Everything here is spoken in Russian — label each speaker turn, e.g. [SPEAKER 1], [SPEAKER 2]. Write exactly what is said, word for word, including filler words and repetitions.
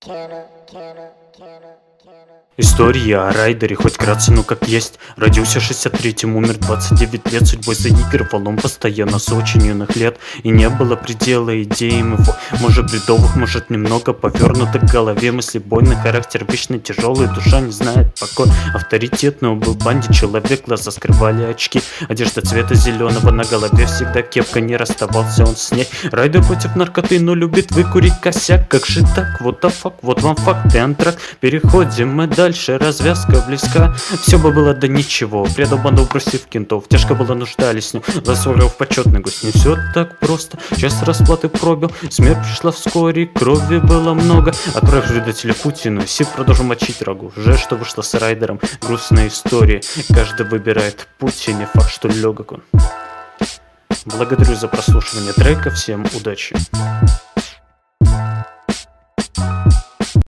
[SPEAKER 1] История о райдере, хоть вкратце, но как есть. Родился в шестьдесят третьем, умер двадцать девять лет. Судьбой заигрывал он постоянно с очень юных лет. И не было предела идеям его. Может бредовых, может немного повернутых в голове. Мыслебойный характер, вечно тяжелый, душа не знает покой. Авторитетный он был в банде человек, глаза скрывали очки. Одежда цвета зеленого, на голове всегда кепка, не расставался он с ней. Райдер против наркоты, но любит выкурить косяк. Как же так? Вот the fuck, вот вам факт и антракт. Переходим мы дальше, развязка близка. Все бы было да ничего, предал банду, бросив кентов. Тяжко было нуждались с ним, засорил в почетный гость. Не все так просто, час расплаты пробил. Смерть пришла вскоре, крови было много. Отправь предателя Путину, Си продолжил мочить рагу. Жаль, что вышло с райдером, грустная история. Каждый выбирает путь, и не факт, что легок он. Благодарю за прослушивание трека, всем удачи.